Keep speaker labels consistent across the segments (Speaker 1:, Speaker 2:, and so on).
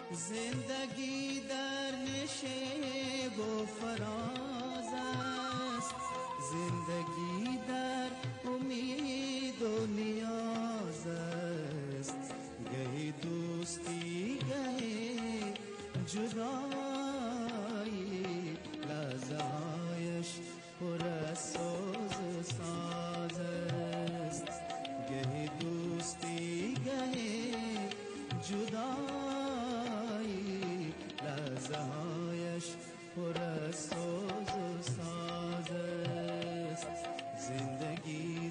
Speaker 1: زندگی در نشیب و فراز است، زندگی در امید و نیاز است. گهی دوستی گهی جدایی، لحظه هایش پر از سوز و ساز است. گهی دوستی گهی جدایی، لحظه هایش پر از سوز و ساز است. زندگی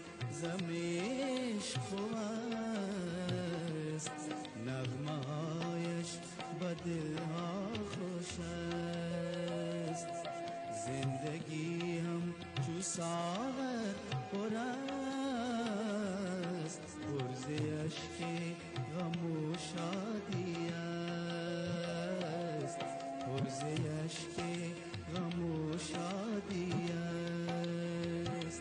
Speaker 1: زمیش خوب است، نغمه هایش با دلها خوش است. زندگی هم چو ساغر پر است، پر ز اشک غم و شادی است، پر ز اشک غم و شادی است.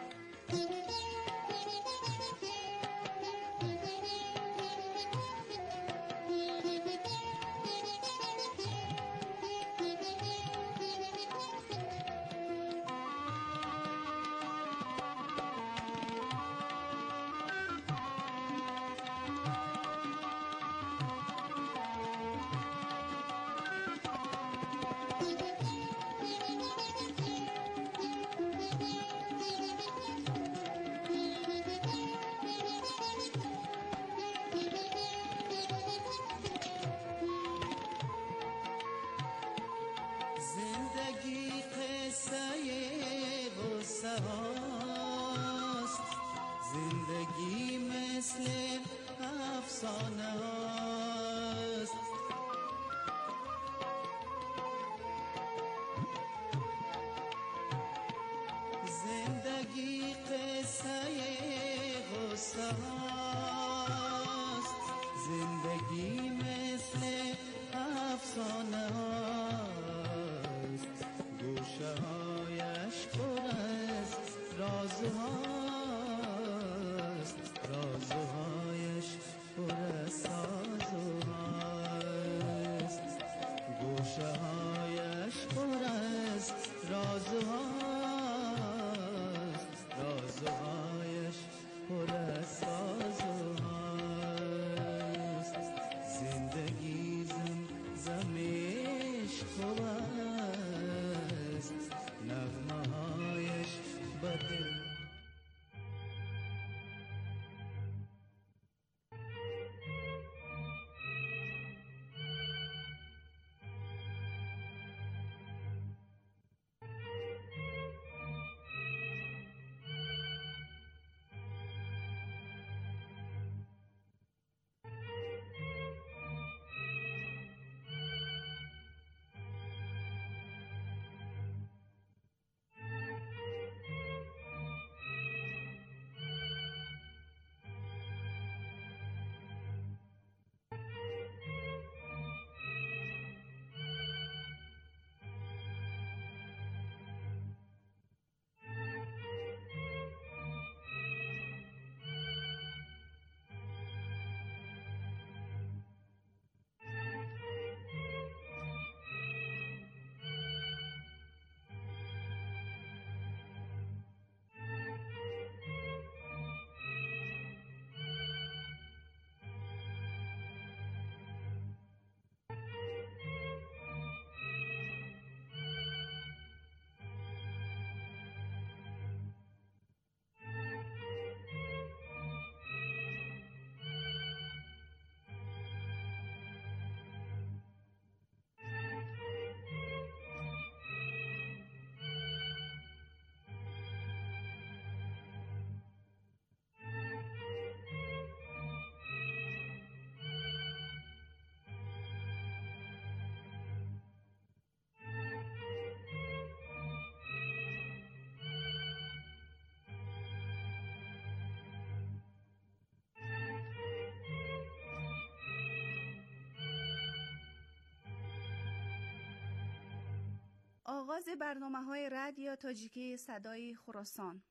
Speaker 1: زندگی قصه غصه هاست، زندگی مثل افسانه هاست. زندگی قصه غصه هاست، زندگی مثل افسانه هاست. گوشه هایش پر از رازهاست، رازهایش پر از سازهاست. گوشه هایش پر از رازهاست، رازهایش پر از سازهاست. زندگی زمیش خوب است، نغمه هایش بده.
Speaker 2: آغاز برنامه‌های رادیو تاجیکی صدای خراسان.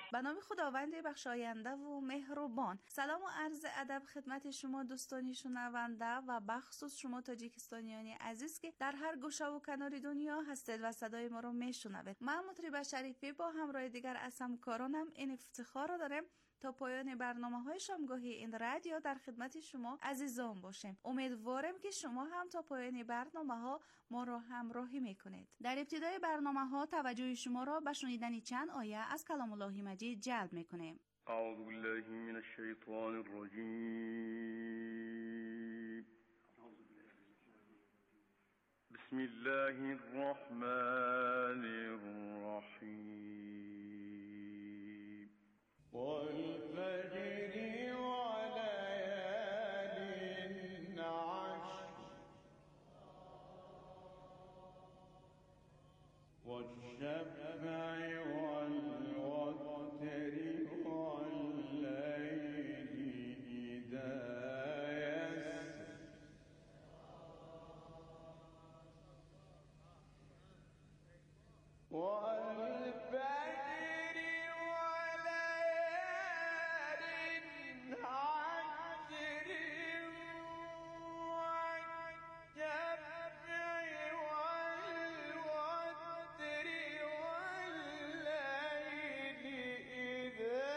Speaker 2: به نام خداوند بخشاینده و مهربان. سلام و عرض ادب خدمت شما دوستان شنونده و بخصوص شما تاجیکستانیان عزیز که در هر گوشه و کنار دنیا هستید و صدای ما رو میشنوید. من مطرب شریفی با همراه دیگر از همکارانم این افتخار رو دارم تا پایان برنامه‌های شامگاهی این رادیو در خدمت شما عزیزان باشیم. امیدوارم که شما هم تا پایان برنامه‌ها ما را همراهی میکنید. در ابتدای برنامه‌ها توجه شما را به شنیدن چند آیه از کلام الله مجید جلب میکنیم.
Speaker 3: اعوذ بالله من الشیطان الرجیم. بسم الله الرحمن الرحیم. والفجر وليال عشر والشفع والوتر والليل إذا يسر والفجر وليال عشر والشفع والوتر والليل إذا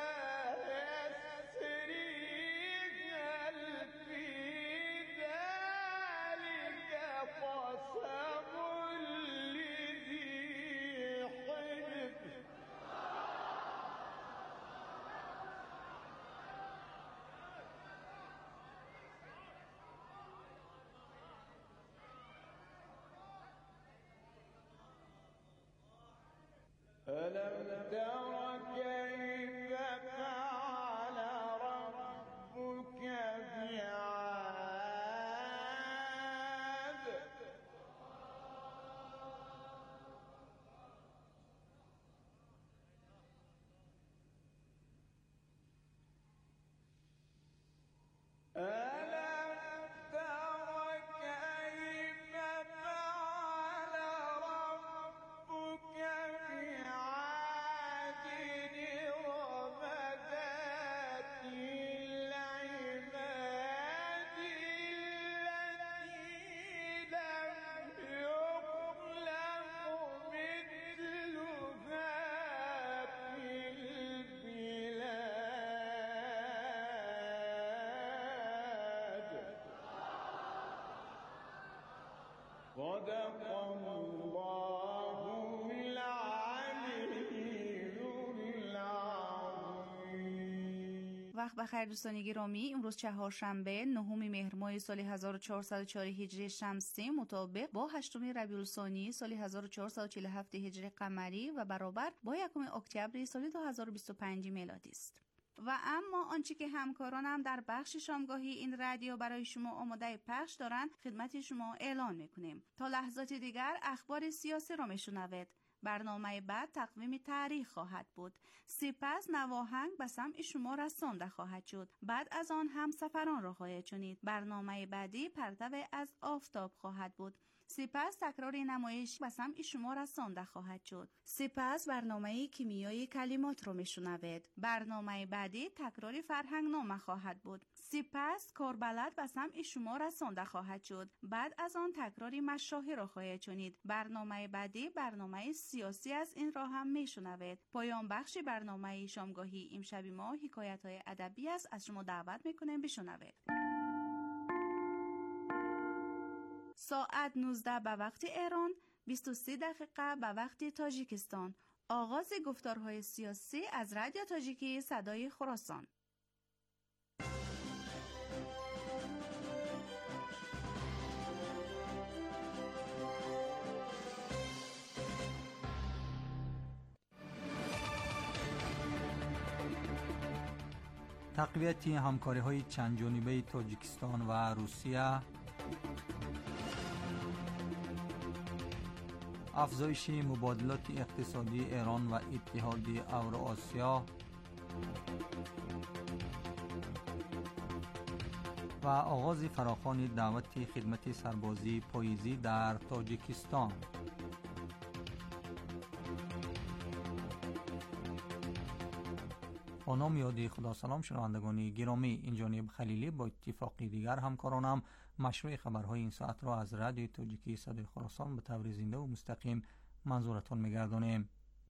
Speaker 3: يسر هل في ذلك قسم لذي حجر. ألم تر كيف فعل ربك بعاد ألم تر كيف فعل ربك بعاد إرم ذات العماد التي لم يخلق مثلها في البلاد. صدق الله العلی العظیم.
Speaker 2: وقت بخیر دوستان گرامی. امروز چهارشنبه 9 مهر ماه سال 1404 هجری شمسی مطابق با 8 ربیع الثانی سال 1447 هجری قمری و برابر با 1 اکتبر سال 2025 میلادی است. و اما آنچه که همکارانم در بخش شامگاهی این رادیو برای شما آماده پخش دارند خدمت شما اعلان میکنیم. تا لحظات دیگر اخبار سیاسی را میشنوید. برنامه بعد تقویم تاریخ خواهد بود. سپس نواهنگ به سمع شما رسانده خواهد شد. بعد از آن هم سفران را خواهید شنید. برنامه بعدی پرتو از آفتاب خواهد بود. سپس تکرار نمایش به سمع شما رسانده خواهد شد. سپس برنامه کیمیای کلمات را میشنوید. برنامه بعدی تکرار فرهنگ نامه خواهد بود. سپس کاربلد به سمع شما رسانده خواهد شد. بعد از آن تکرار مشاهیر را خواهید شنید. برنامه بعدی برنامه سیاسی از این را هم میشنوید. پایان بخش برنامه شامگاهی امشب ما حکایت‌های ادبی است. از شما دعوت میکنیم بشنوید. ساعت 19 به وقت ایران، 23 دقیقه به وقت تاجیکستان. آغاز گفتارهای سیاسی از رادیو تاجیکی صدای خراسان.
Speaker 4: تقویت همکاری‌های چندجانبه تاجیکستان و روسیه، افزایش مبادلات اقتصادی ایران و اتحادیه اوراسیا و آغاز فراخوان دعوت خدمت سربازی پاییزی در تاجیکستان. با نام یاد خدا سلام شنوندگان گرامی، این جانب خلیلی با اتفاقی دیگر همکارانم مشروع خبرهای این ساعت را از رادیو تاجیکی صدای خراسان به طور زنده و مستقیم منظورتان می‌گردانیم.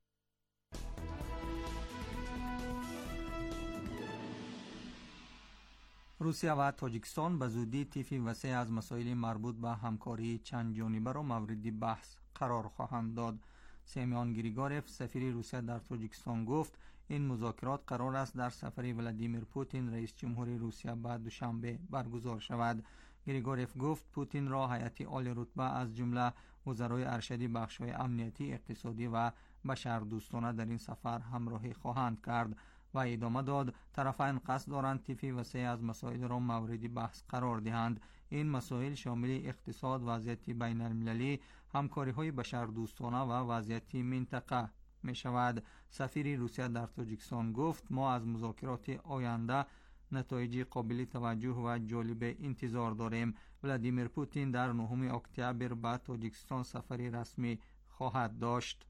Speaker 4: روسیه و تاجیکستان به زودی طیفی وسیع از مسائل مربوط به همکاری چند جانبه را مورد بحث قرار خواهند داد. سیمیان گریگورف سفیر روسیه در تاجیکستان گفت این مذاکرات قرار است در سفر ولادیمیر پوتین رئیس جمهور روسیه به دوشنبه برگزار شود. گریگورف گفت پوتین را هیئت عالی رتبه از جمله وزرای ارشدی بخش‌های امنیتی، اقتصادی و بشردوستانه در این سفر همراهی خواهند کرد و ادامه داد طرفین قصد دارند طیفی وسیع از مسائل را مورد بحث قرار دهند. این مسائل شامل اقتصاد، وضعیت بین المللی، همکاری‌های بشردوستانه و وضعیت منطقه می شود. سفیر روسیه در تاجیکستان گفت ما از مذاکرات آینده نتایج قابل توجه و جالب انتظار داریم. ولادیمیر پوتین در 9 اکتبر به تاجیکستان سفری رسمی خواهد داشت.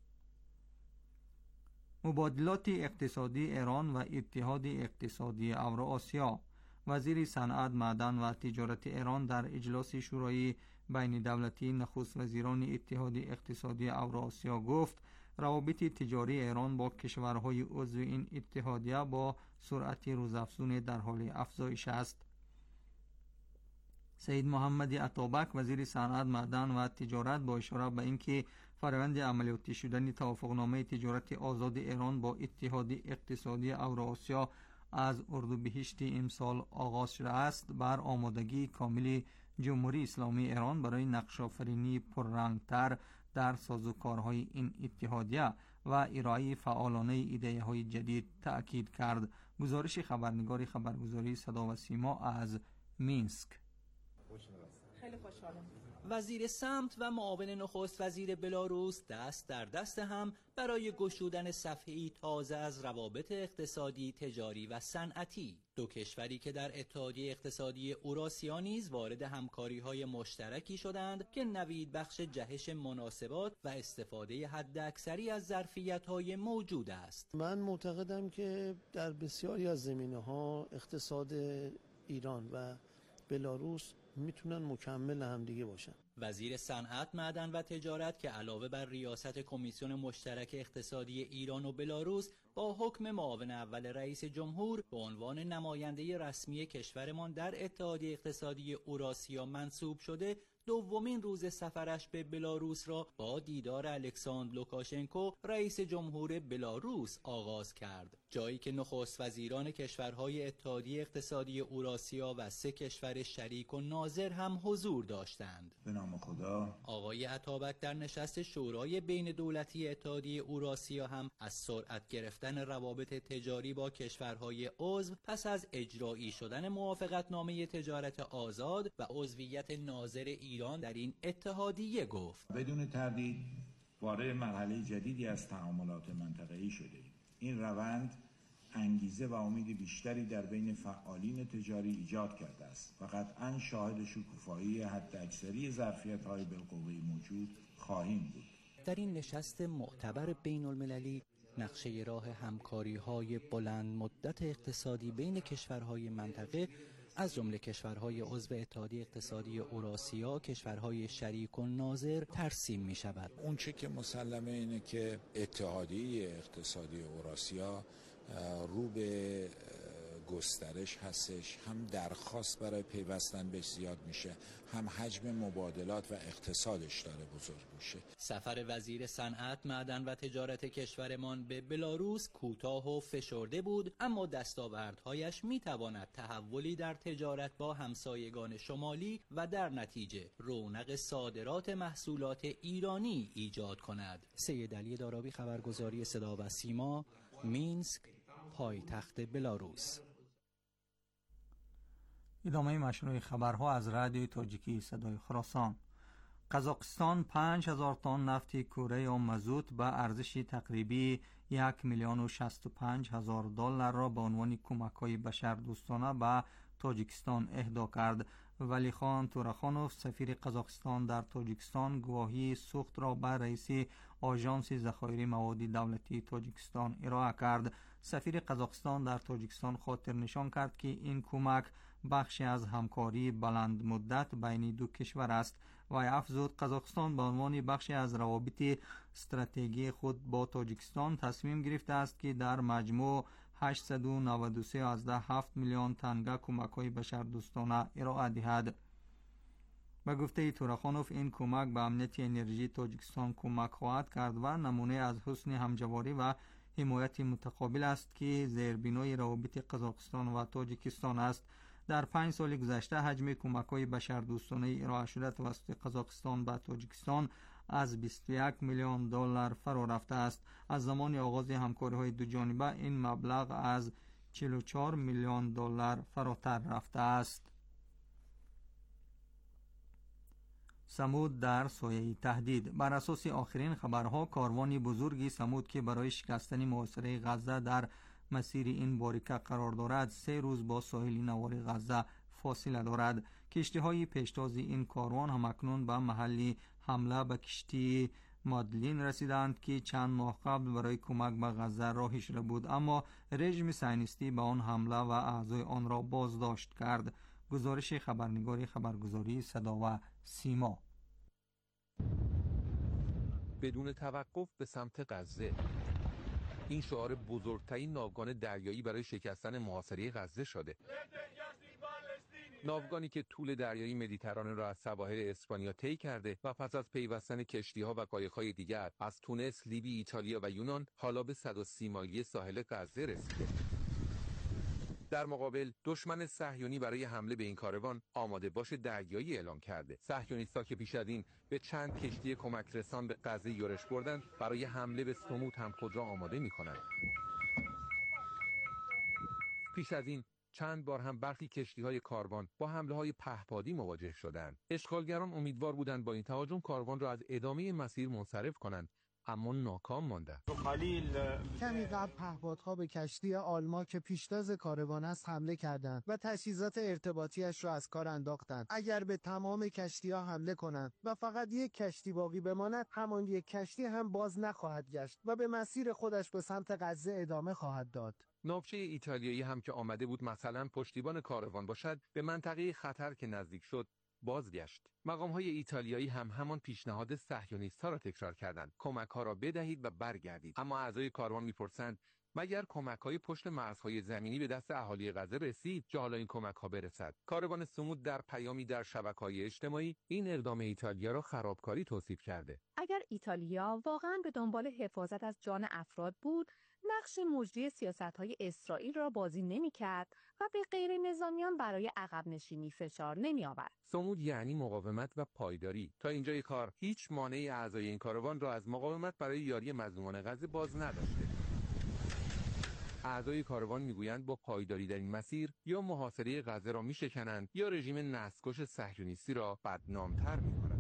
Speaker 4: مبادلات اقتصادی ایران و اتحاد اقتصادی اوراسیا. وزیر صنعت، معدن و تجارت ایران در اجلاس شورای بین دولتی نخست وزیران اتحاد اقتصادی اوراسیا گفت روابط تجاری ایران با کشورهای عضو این اتحادیه با سرعت روزافزون در حال افزایش است. سید محمد عطابک وزیر صنعت، معدن و تجارت با اشاره به اینکه فرآیند عملیاتی شدن توافقنامه تجارت آزاد ایران با اتحاد اقتصادی اوراسیا از اردیبهشت امسال آغاز شده است، بر آمادگی کامل جمهوری اسلامی ایران برای نقش‌آفرینی پررنگ‌تر در سازوکارهای این اتحادیه و ارائه فعالانه ایده‌های جدید تأکید کرد. گزارش خبرنگار خبرگزاری صدا و سیما از مینسک.
Speaker 5: خیلی خوشحالم.
Speaker 6: وزیر سمت و معاون نخست وزیر بلاروس دست در دست هم برای گشودن صفحه‌ای تازه از روابط اقتصادی، تجاری و صنعتی. دو کشوری که در اتحادیه اقتصادی اوراسیا نیز وارد همکاری‌های مشترکی شدند که نوید بخش جهش مناسبات و استفاده حداکثری از ظرفیت‌های موجود است.
Speaker 7: من معتقدم که در بسیاری از زمینه‌ها اقتصاد ایران و بلاروس میتونن مکمل همدیگه باشن.
Speaker 6: وزیر صنعت، معدن و تجارت که علاوه بر ریاست کمیسیون مشترک اقتصادی ایران و بلاروس با حکم معاون اول رئیس جمهور به عنوان نماینده رسمی کشورمان در اتحادیه اقتصادی اوراسیا منصوب شده، دومین روز سفرش به بلاروس را با دیدار الکساندر لوکاشنکو رئیس جمهور بلاروس آغاز کرد، جایی که نخست وزیران کشورهای اتحادیه اقتصادی اوراسیا و 3 کشور شریک و ناظر هم حضور داشتند.
Speaker 8: به نام خدا.
Speaker 6: آقای عطابک در نشست شورای بین دولتی اتحادیه اوراسیا هم از سرعت گرفتن روابط تجاری با کشورهای عضو پس از اجرایی شدن موافقتنامه تجارت آزاد و عضویت ناظر ایران در این اتحادیه گفت.
Speaker 8: بدون تردید وارد مرحله جدیدی از تعاملات منطقه‌ای شده. این روند انگیزه و امید بیشتری در بین فعالین تجاری ایجاد کرده است و قطعاً شاهد شکوفایی حداکثری ظرفیت‌های بالقوه موجود خواهیم بود.
Speaker 6: در این نشست معتبر بین المللی نقشه راه همکاری‌های بلند مدت اقتصادی بین کشورهای منطقه از جمله کشورهای عضو اتحادیه اقتصادی اوراسیا، کشورهای شریک و ناظر ترسیم می شود.
Speaker 9: اون چه که مسلمه اینه که اتحادیه اقتصادی اوراسیا رو به گسترش هستش، هم درخواست برای پیوستن بهش زیاد میشه، هم حجم مبادلات و اقتصادش داره بزرگ میشه.
Speaker 6: سفر وزیر صنعت، معدن و تجارت کشورمان به بلاروس کوتاه و فشرده بود، اما دستاوردهایش میتواند تحولی در تجارت با همسایگان شمالی و در نتیجه رونق صادرات محصولات ایرانی ایجاد کند. سید علی دارابی، خبرگزاری صدا و سیما، مینسک، پایتخت بلاروس.
Speaker 4: ادامه مشروع خبرها از رادیو تاجیکی صدای خراسان. قزاقستان 5000 تن نفت کوره یا مازوت به ارزش تقریبی 1,065,000 دلار را به عنوان کمک‌های بشردوستانه به تاجیکستان اهدا کرد. ولی خان تورخانوف، سفیر قزاقستان در تاجیکستان، گواهی سوخت را به رئیس آژانس ذخایر مواد دولتی تاجیکستان ارائه کرد. سفیر قزاقستان در تاجیکستان خاطر نشان کرد که این کمک بخشی از همکاری بلند مدت بین دو کشور است و افزود قزاقستان به عنوان بخشی از روابط استراتژیکی خود با تاجیکستان تصمیم گرفته است که در مجموع 893.7 میلیون تنگه کمک‌های بشردوستانه ارائه دهد. به گفته تورخانوف این کمک به امنیت انرژی تاجیکستان کمک خواهد کرد و نمونه از حسن همجواری و حمایت متقابل است که زیربنای روابط قزاقستان و تاجیکستان است. در 5 سال گذشته حجم کمک‌های بشردوستانه ارائه شده توسط قزاقستان به تاجیکستان از 21 میلیون دلار فرا رفته است. از زمان آغاز همکاری‌های دو جانبه این مبلغ از 44 میلیون دلار فراتر رفته است. سمود در سایه تهدید. بر اساس آخرین خبرها کاروانی بزرگی سمود که برای شکستن محاصره غزه در مسیر این باریکه قرار دارد 3 روز با ساحل نوار غزه فاصله دارد. کشتی‌های پیشتاز این کاروان هم اکنون به محل حمله به کشتی مادلین رسیدند که چند ماه قبل برای کمک به غزه راهی شده بود، اما رژیم صهیونیستی به آن حمله و اعضای آن را بازداشت کرد. گزارش خبرنگار خبرگزاری صدا و سیما.
Speaker 10: بدون توقف به سمت غزه. این شعار بزرگترین ناوگان دریایی برای شکستن محاصره غزه شده. ناوگانی که طول دریای مدیترانه را از سواحل اسپانیا طی کرده و پس از پیوستن کشتی‌ها و قایق‌های دیگر از تونس، لیبی، ایتالیا و یونان حالا به 130 مایلی ساحل غزه رسیده. در مقابل دشمن صهیونی برای حمله به این کاروان آماده باش دریایی اعلام کرده. صهیونیست‌ها که پیش از این به چند کشتی کمک رسان به غزه یورش بردند، برای حمله به سمود هم خود را آماده می‌کنند. پیش از این چند بار هم برخی کشتی‌های کاروان با حمله‌های پهپادی مواجه شدند. اشغالگران امیدوار بودند با این تهاجم کاروان را از ادامه مسیر منصرف کنند، اما ناکام ماندند.
Speaker 11: کمی قبل پهپادها به کشتی آلما که پیشتاز کاروان است حمله کردند و تجهیزات ارتباطیش را از کار انداختند. اگر به تمام کشتی‌ها حمله کنند و فقط یک کشتی باقی بماند، همان یک کشتی هم باز نخواهد گشت و به مسیر خودش به سمت غزه ادامه خواهد داد.
Speaker 10: ناوچه ایتالیایی هم که آمده بود مثلا پشتیبان کاروان باشد، به منطقه خطر که نزدیک شد بازگشت. مقام‌های ایتالیایی هم همان پیشنهاد صهیونیست‌ها را تکرار کردند: کمک‌ها را بدهید و برگردید. اما اعضای کاروان می‌پرسند مگر کمک‌های پشت مرزهای زمینی به دست اهالی غزه رسید که حالا این کمک‌ها برسد؟ کاروان سمود در پیامی در شبکه‌های اجتماعی این اقدام ایتالیا را خرابکاری توصیف کرده.
Speaker 12: اگر ایتالیا واقعاً به دنبال حفاظت از جان افراد بود، نقش مجری سیاست‌های اسرائیل را بازی نمی‌کرد و به غیر نظامیان برای عقب نشینی فشار نمی‌آورد.
Speaker 10: سمود یعنی مقاومت و پایداری. تا اینجای کار هیچ مانعی اعضای این کاروان را از مقاومت برای یاری مظلومان غزه باز نداشته. اعضای کاروان میگویند با پایداری در این مسیر یا محاصره غزه را میشکنند یا رژیم نسل‌کش صهیونیستی را بدنام‌تر می‌کنند.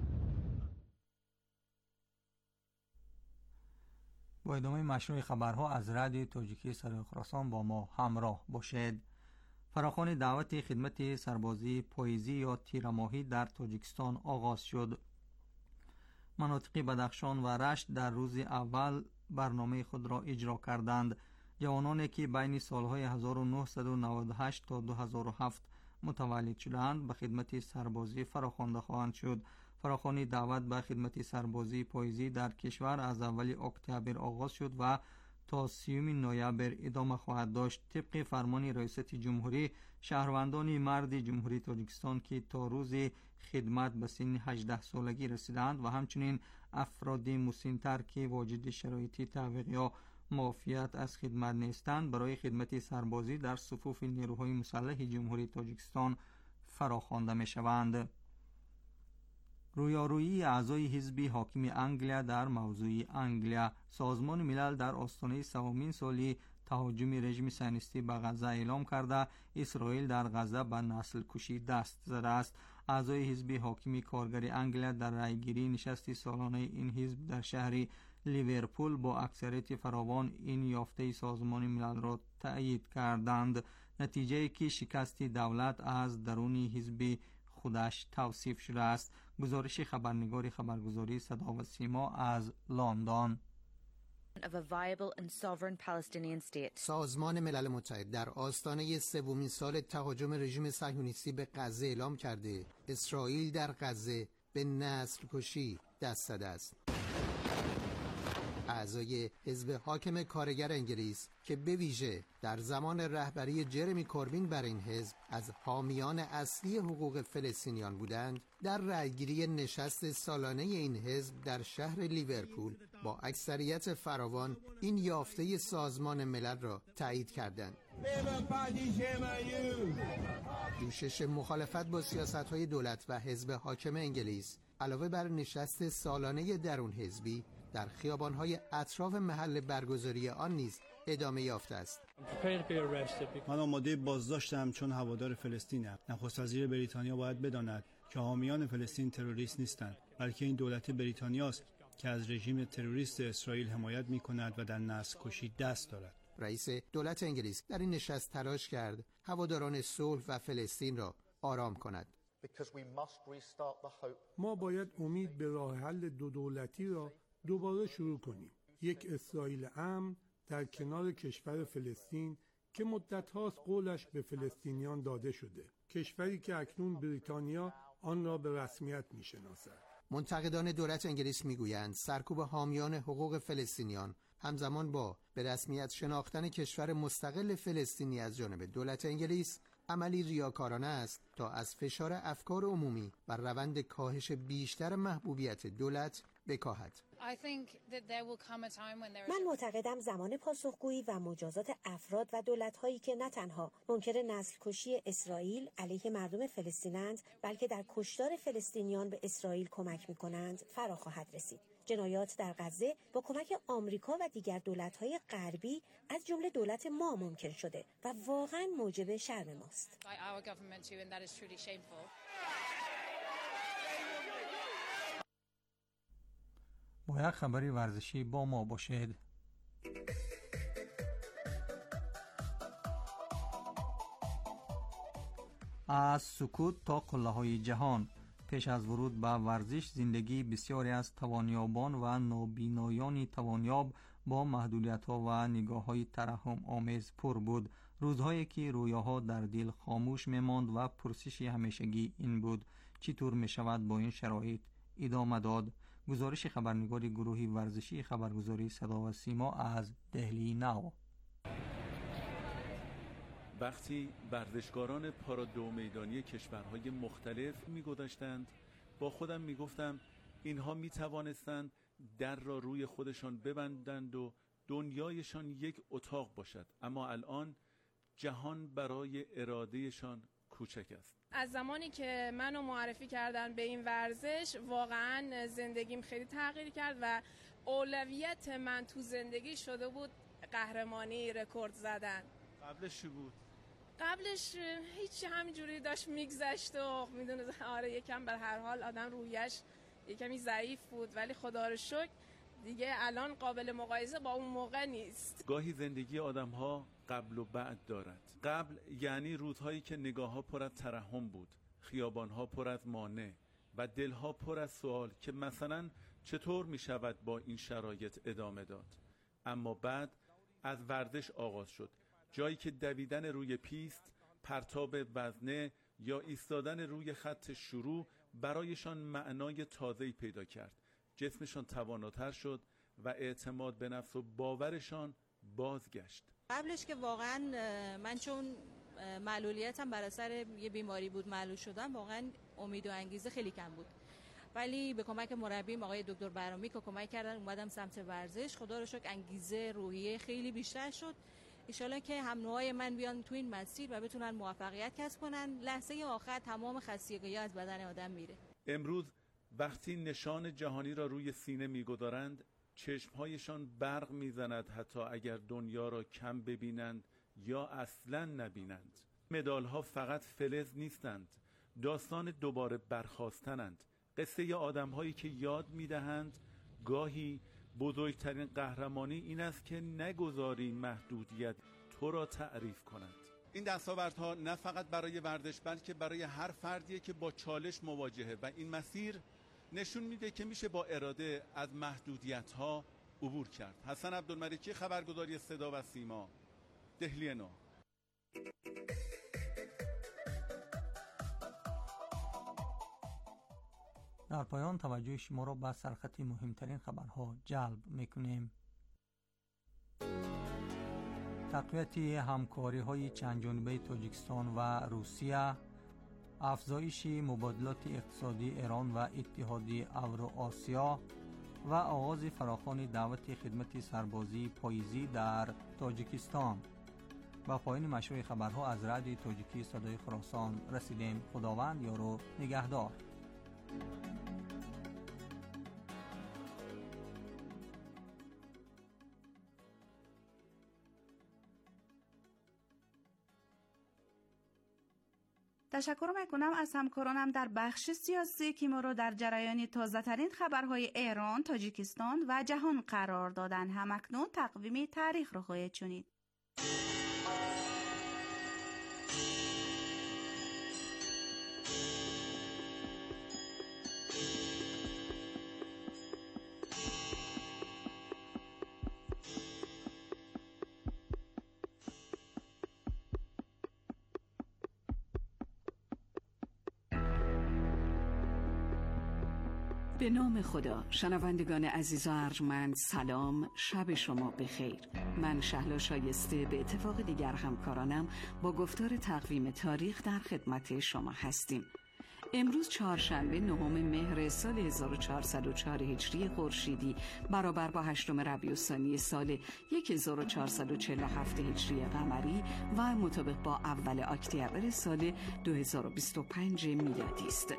Speaker 4: با ادامه مشروع خبرها از رادیو تاجیکی صدای خراسان با ما همراه باشید. فراخوان دعوت خدمت سربازی پاییزی یا تیرماهی در تاجیکستان آغاز شد. مناطق بدخشان و رشت در روز اول برنامه خود را اجرا کردند. جوانانی که بین سالهای 1998 تا 2007 متولد شدند به خدمت سربازی فراخوانده خواهند شد. فراخوانی دعوت به خدمت سربازی پاییزی در کشور از اول اکتبر آغاز شد و تا 30 نوامبر ادامه خواهد داشت. طبق فرمان ریاست جمهوری، شهروندان مرد جمهوری تاجیکستان که تا روز خدمت به سن 18 سالگی رسیدند و همچنین افراد مسن‌تر که واجد شرایط تعویق یا معافیت از خدمت نیستند برای خدمت سربازی در صفوف نیروهای مسلح جمهوری تاجیکستان فراخوانده می‌شوند. رویارویی اعضای حزب حاکم انگلیا در موضوع انگلیا. سازمان ملل در آستانه 3مین سالی تهاجم رژیم صهیونیستی به غزه اعلام کرده اسرائیل در غزه به نسل کشی دست زده است. اعضای حزب حاکم کارگر انگلیا در رأیگیری نشست سالانه این حزب در شهر لیورپول با اکثریت فراوان این یافته سازمان ملل را تأیید کردند، نتیجه که شکست دولت از درون حزب خودش توصیف شده است. گزارش خبرنگار خبرگزاری صدا و سیما از لندن.
Speaker 13: سازمان ملل متحد در آستانه سومین سال تهاجم رژیم صهیونیستی به غزه اعلام کرده اسرائیل در غزه به نسل کشی دست زده است. اعضای حزب حاکم کارگر انگلیس که به ویژه در زمان رهبری جرمی کوربین بر این حزب از حامیان اصلی حقوق فلسطینیان بودند، در رأیگیری نشست سالانه این حزب در شهر لیورپول با اکثریت فراوان این یافته سازمان ملل را تایید کردند. جوشش مخالفت با سیاست‌های دولت و حزب حاکم انگلیس علاوه بر نشست سالانه درون حزبی در خیابان‌های اطراف محل برگزاری آن نیز ادامه یافته است.
Speaker 14: من آماده بازداشتم چون هوادار فلسطینم. نخست وزیر بریتانیا باید بداند که حامیان فلسطین تروریست نیستند، بلکه این دولت بریتانیاست که از رژیم تروریست اسرائیل حمایت می‌کند و در نسل کشی دست دارد.
Speaker 13: رئیس دولت انگلیس در این نشست تلاش کرد هواداران صلح و فلسطین را آرام کند.
Speaker 15: ما باید امید به راه حل دو دولتی را دوباره شروع کنیم. یک اسرائیل امن در کنار کشور فلسطین که مدت هاست قولش به فلسطینیان داده شده. کشوری که اکنون بریتانیا آن را به رسمیت می‌شناسد.
Speaker 13: منتقدان دولت انگلیس میگویند سرکوب حامیان حقوق فلسطینیان همزمان با به رسمیت شناختن کشور مستقل فلسطینی از جانب دولت انگلیس عملی ریاکارانه است تا از فشار افکار عمومی و روند کاهش بیشتر محبوبیت دولت بکاهد.
Speaker 16: من معتقدم زمان پاسخگویی و مجازات افراد و دولت‌هایی که نه تنها منکر نسل کشی اسرائیل علیه مردم فلسطینند، بلکه در کشتار فلسطینیان به اسرائیل کمک می‌کنند فرا خواهد رسید. جنایات در غزه با کمک آمریکا و دیگر دولت‌های غربی از جمله دولت ما ممکن شده و واقعاً موجب شرم ماست.
Speaker 4: با یک خبری ورزشی با ما باشید. از سکوت تا قله‌های جهان. پیش از ورود به ورزش زندگی بسیاری از توانیابان و نابینایان توانیاب با محدودیت‌ها و نگاه‌های ترحم آمیز پر بود. روزهایی که رویاها در دل خاموش می‌ماند و پرسش همیشگی این بود چطور می‌شود با این شرایط ادامه داد. گزارش خبرنگار گروه ورزشی خبرگزاری صدا و سیما از دهلی نو.
Speaker 17: وقتی ورزشکاران پارادو میدانی کشورهای مختلف می‌گذشتند، با خودم می‌گفتم اینها می‌توانستند در را روی خودشان ببندند و دنیایشان یک اتاق باشد، اما الان جهان برای ارادهشان کوچک است.
Speaker 18: از زمانی که منو معرفی کردن به این ورزش واقعا زندگیم خیلی تغییر کرد و اولویت من تو زندگی شده بود قهرمانی، رکورد زدن.
Speaker 17: قبلش چی بود؟
Speaker 18: قبلش هیچی، همینجوری داشت میگذشت و میدونه آره یکم به هر حال آدم رویش یکمی ضعیف بود، ولی خدا رو شکر دیگه الان قابل مقایسه با اون موقع نیست.
Speaker 17: گاهی زندگی آدم‌ها قبل و بعد دارد. قبل یعنی روزهایی که نگاه‌ها پر از ترحم بود، خیابان‌ها پر از مانع و دل‌ها پر از سوال که مثلا چطور می‌شود با این شرایط ادامه داد. اما بعد از ورزش آغاز شد، جایی که دویدن روی پیست، پرتاب وزنه یا ایستادن روی خط شروع برایشان معنای تازه‌ای پیدا کرد. جسمشان تواناتر شد و اعتماد به نفس و باورشان بازگشت.
Speaker 19: قبلش که واقعا من چون معلولیتم بر اثر یه بیماری بود معلول شدم، واقعا امید و انگیزه خیلی کم بود، ولی به کمک مربیم آقای دکتر برامی که کمک کردن اومدم سمت ورزش، خدا رو شکر انگیزه روحیه خیلی بیشتر شد. ان شاءالله که هم نوعای من بیان تو این مسیر و بتونن موفقیت کسب کنن. لحظه آخر تمام خستگی از بدن آدم میره.
Speaker 17: امروز وقتی نشان جهانی را روی سینه میگذارند، چشمهایشان برق میزند حتی اگر دنیا را کم ببینند یا اصلا نبینند. مدالها فقط فلز نیستند، داستان دوباره برخاستنند. قصه آدمهایی که یاد میدهند گاهی بزرگترین قهرمانی این است که نگذاری محدودیت تو را تعریف کند. این دستاوردها نه فقط برای ورزش بلکه برای هر فردیه که با چالش مواجهه و این مسیر نشون میده که میشه با اراده از محدودیت‌ها عبور کرد. حسن عبدالملکی، خبرگزاری صدا و سیما، دهلی نو.
Speaker 4: در پایان توجه شما را به سرخط مهمترین خبرها جلب می‌کنیم. تقویت همکاری‌های چندجانبه تاجیکستان و روسیه، افزایش مبادلات اقتصادی ایران و اتحادیه اوراسیا و آغاز فراخوان دعوت خدمت سربازی پاییزی در تاجیکستان. با پایان مشروع خبرها از رادیوی تاجیکی صدای خراسان رسیدیم. خداوند یار و نگهدار.
Speaker 2: تشکر میکنم از همکارانم در بخش سیاسی که ما را در جریان تازه ترین خبرهای ایران، تاجیکستان و جهان قرار دادن. همکنون تقویم تاریخ را خواهید شنید.
Speaker 20: به نام خدا. شنوندگان عزیز و ارجمند، سلام، شب شما بخیر. من شهلا شایسته به اتفاق دیگر همکارانم با گفتار تقویم تاریخ در خدمت شما هستیم. امروز چهارشنبه 9 مهر سال 1404 هجری خورشیدی برابر با 8 ربیع الثانی سال 1447 هجری قمری و مطابق با اول اکتبر سال 2025 میلادی است.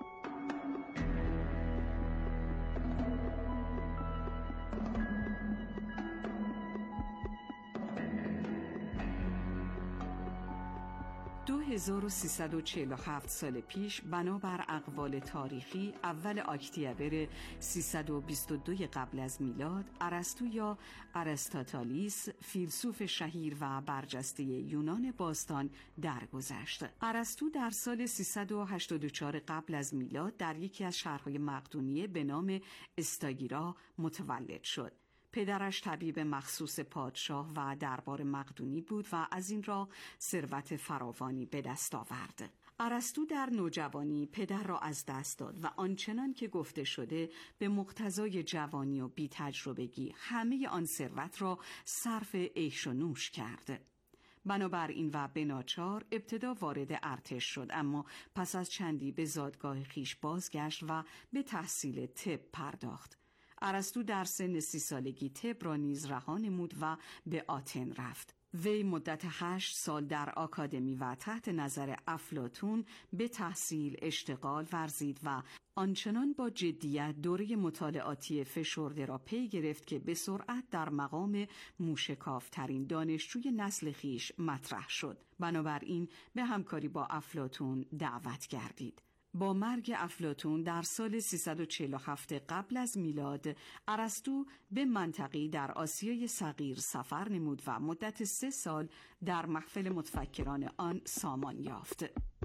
Speaker 20: دو 1347 سال پیش بنابر اقوال تاریخی اول اکتبر 322 قبل از میلاد، ارسطو یا ارسطاطالیس، فیلسوف شهیر و برجسته یونان باستان درگذشت. ارسطو در سال 384 قبل از میلاد در یکی از شهرهای مقدونیه به نام استاگیرا متولد شد. پدرش طبیب مخصوص پادشاه و دربار مقدونی بود و از این راه ثروت فراوانی به دست آورد. ارسطو در نوجوانی پدر را از دست داد و آنچنان که گفته شده به مقتضای جوانی و بی تجربگی همه آن ثروت را صرف عیش و نوش کرد. بنابراین و به ناچار ابتدا وارد ارتش شد، اما پس از چندی به زادگاه خیش بازگشت و به تحصیل طب پرداخت. ارسطو در سن 30 سالگی طب را نیز رها نمود و به آتن رفت. وی مدت 8 سال در آکادمی و تحت نظر افلاطون به تحصیل اشتغال ورزید و آنچنان با جدیت دوره مطالعاتی فشرده را پی گرفت که به سرعت در مقام موشکاف‌ترین دانشجوی نسل خیش مطرح شد. بنابراین به همکاری با افلاطون دعوت گردید. با مرگ افلاطون در سال 347 قبل از میلاد، ارسطو به منطقه‌ای در آسیای صغیر سفر نمود و مدت 3 سال در محفل متفکران آن سامان یافت.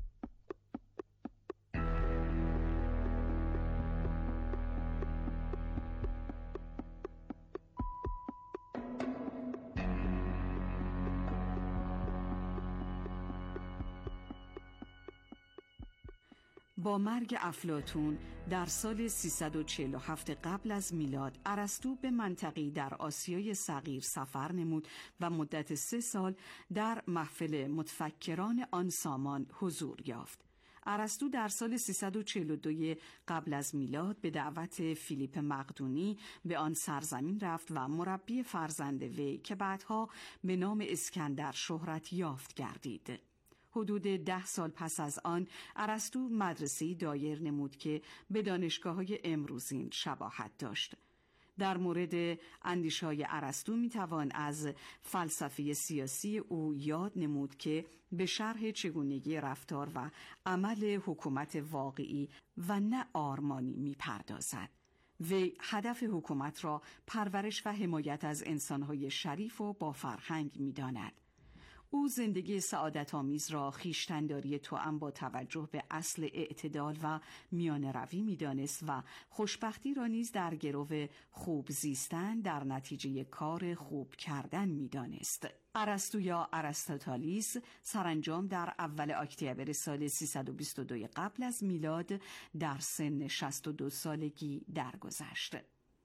Speaker 20: با مرگ افلاطون در سال 347 قبل از میلاد، ارسطو به منطقه‌ای در آسیای صغیر سفر نمود و مدت 3 سال در محفل متفکران آن سامان حضور یافت. ارسطو در سال 342 قبل از میلاد به دعوت فیلیپ مقدونی به آن سرزمین رفت و مربی فرزند وی که بعدها به نام اسکندر شهرت یافت گردید. حدود 10 سال پس از آن، ارسطو مدرسه‌ای دایر نمود که به دانشگاه‌های امروزین شباهت داشت. در مورد اندیشه‌های ارسطو می‌توان از فلسفه سیاسی او یاد نمود که به شرح چگونگی رفتار و عمل حکومت واقعی و نه آرمانی می‌پردازد. وی هدف حکومت را پرورش و حمایت از انسان‌های شریف و با فرهنگ می‌داند. او زندگی سعادت‌آمیز را خویشتن‌داری توأم با توجه به اصل اعتدال و میانه‌روی می‌دانست و خوشبختی را نیز در گرو خوب زیستن در نتیجه کار خوب کردن می‌دانست. ارسطو یا ارسطاطالیس سرانجام در اول اکتبر سال 322 قبل از میلاد در سن 62 سالگی درگذشت.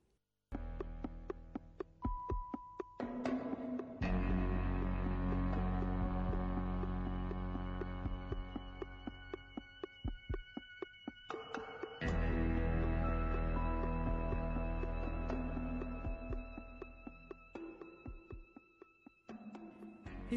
Speaker 20: «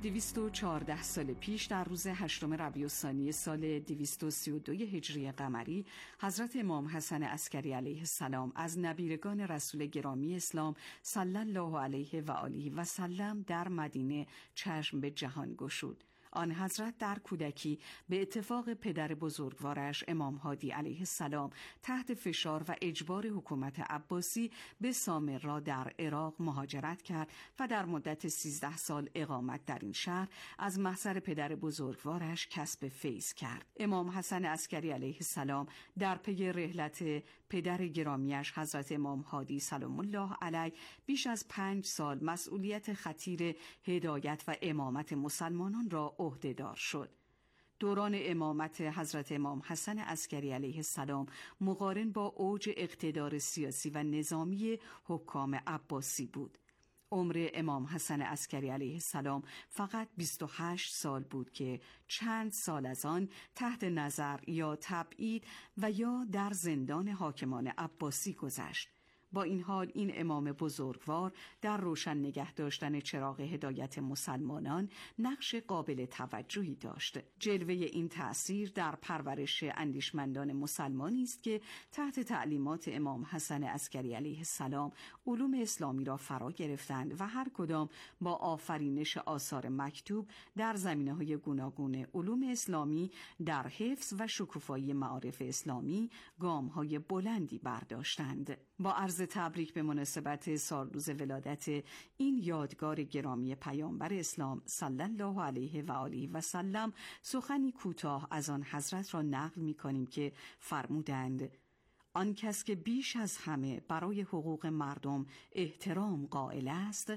Speaker 20: 1214 سال پیش در روز 8 ربیع الثانی سال 232 هجری قمری حضرت امام حسن عسکری علیه السلام از نبیرگان رسول گرامی اسلام صلی الله علیه و آله و سلم در مدینه چشم به جهان گشود. آن حضرت در کودکی به اتفاق پدر بزرگوارش امام هادی علیه السلام تحت فشار و اجبار حکومت عباسی به سامرا در عراق مهاجرت کرد و در مدت 13 سال اقامت در این شهر از محضر پدر بزرگوارش کسب فیض کرد. امام حسن عسکری علیه السلام در پی رحلت پدر گرامیش حضرت امام هادی سلام الله علیه بیش از 5 سال مسئولیت خطیر هدایت و امامت مسلمانان را عهده‌دار شد. دوران امامت حضرت امام حسن عسکری علیه السلام مقارن با اوج اقتدار سیاسی و نظامی حکام عباسی بود. عمر امام حسن عسکری علیه السلام فقط 28 سال بود که چند سال از آن تحت نظر یا تبعید و یا در زندان حاکمان عباسی گذشت. با این حال این امام بزرگوار در روشن نگه داشتن چراغ هدایت مسلمانان نقش قابل توجهی داشت. جلوه این تأثیر در پرورش اندیشمندان مسلمانی است که تحت تعلیمات امام حسن عسکری علیه السلام علوم اسلامی را فرا گرفتند و هر کدام با آفرینش آثار مکتوب در زمینه‌های گوناگون علوم اسلامی در حفظ و شکوفایی معارف اسلامی گام‌های بلندی برداشتند. با عرض تبریک به مناسبت سالروز ولادت این یادگار گرامی پیامبر اسلام صلی الله علیه و آله و سلم سخنی کوتاه از آن حضرت را نقل می‌کنیم که فرمودند: آن کس که بیش از همه برای حقوق مردم احترام قائل است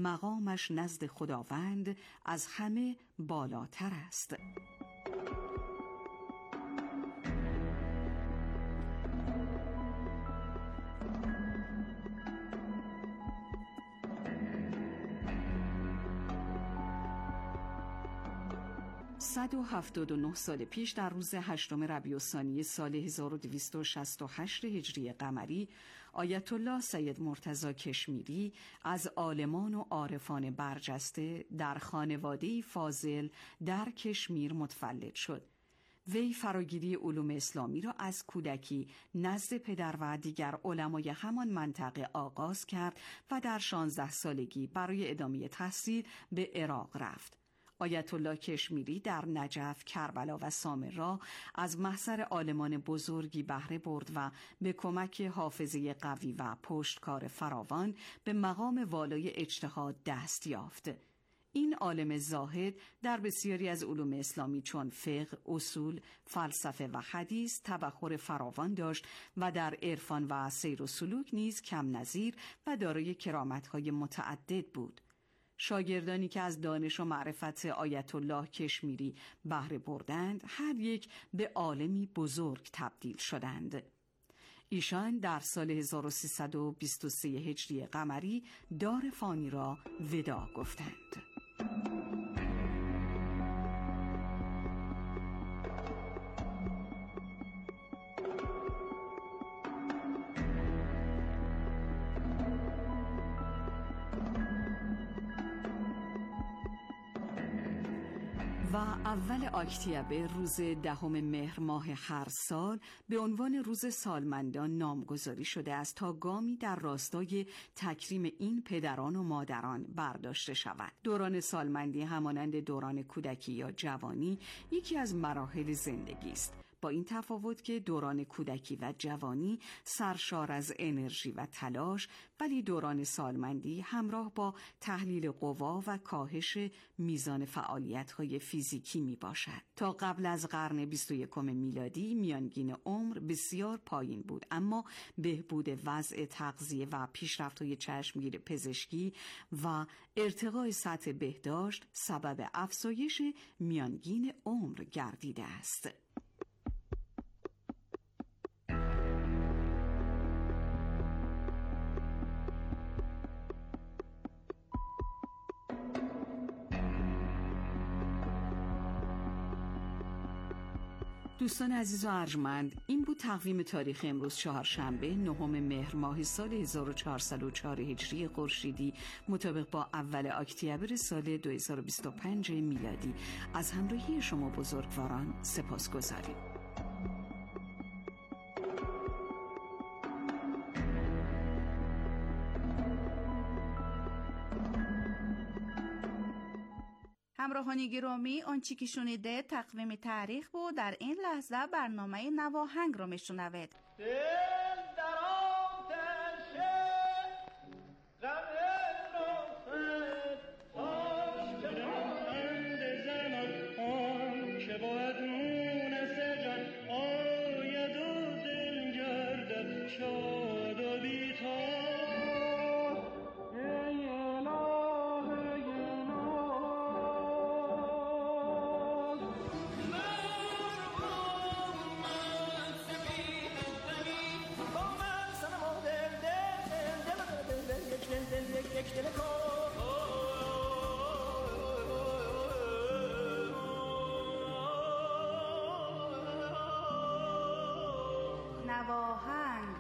Speaker 20: مقامش نزد خداوند از همه بالاتر است. 179 سال پیش در روز 8 ربیع الثانی سال 1268 هجری قمری آیت الله سید مرتضی کشمیری از عالمان و عارفان برجسته در خانواده‌ای فاضل در کشمیر متولد شد. وی فراگیری علوم اسلامی را از کودکی نزد پدر و دیگر علمای همان منطقه آغاز کرد و در 16 سالگی برای ادامه تحصیل به عراق رفت. آیت الله کشمیری در نجف، کربلا و سامرا از محضر عالمان بزرگی بهره برد و به کمک حافظه قوی و پشتکار فراوان به مقام والای اجتهاد دست یافت. این عالم زاهد در بسیاری از علوم اسلامی چون فقه، اصول، فلسفه و حدیث تبحر فراوان داشت و در عرفان و سیر و سلوک نیز کم نظیر و دارای کرامت‌های متعدد بود. شاگردانی که از دانش و معرفت آیت الله کشمیری بهره بردند هر یک به عالمی بزرگ تبدیل شدند. ایشان در سال 1323 هجری قمری دار فانی را وداع گفتند. و اول اکتبر روز 10 مهر ماه هر سال به عنوان روز سالمندان نامگذاری شده است تا گامی در راستای تکریم این پدران و مادران برداشته شود. دوران سالمندی همانند دوران کودکی یا جوانی یکی از مراحل زندگی است. با این تفاوت که دوران کودکی و جوانی سرشار از انرژی و تلاش، ولی دوران سالمندی همراه با تحلیل قوا و کاهش میزان فعالیت‌های فیزیکی می باشد. تا قبل از قرن 21 میلادی میانگین عمر بسیار پایین بود، اما بهبود وضع تغذیه و پیشرفت‌های چشمگیر پزشکی و ارتقای سطح بهداشت سبب افزایش میانگین عمر گردیده است. دوستان عزیز و ارجمند، این بود تقویم تاریخ امروز چهارشنبه 9 مهر ماه سال 1404 هجری خورشیدی مطابق با اول اکتبر سال 2025 میلادی. از همراهی شما بزرگواران سپاسگزاریم.
Speaker 2: همراهان گرامی، آنچه که شنیده تقویم تاریخ بود. در این لحظه برنامه نواهنگ را میشنوید. نواهنگ.